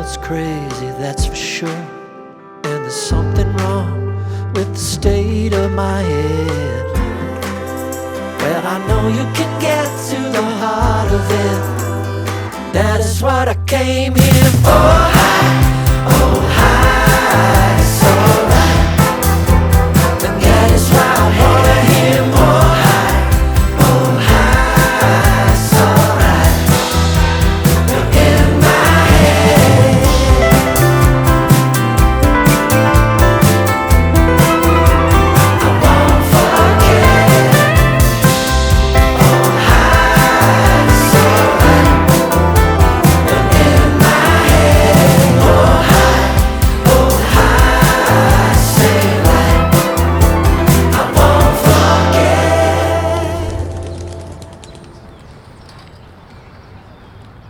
world's crazy, that's for sure. And there's something wrong with the state of my head. Well, I know you can get to the heart of it. That is what I came here for.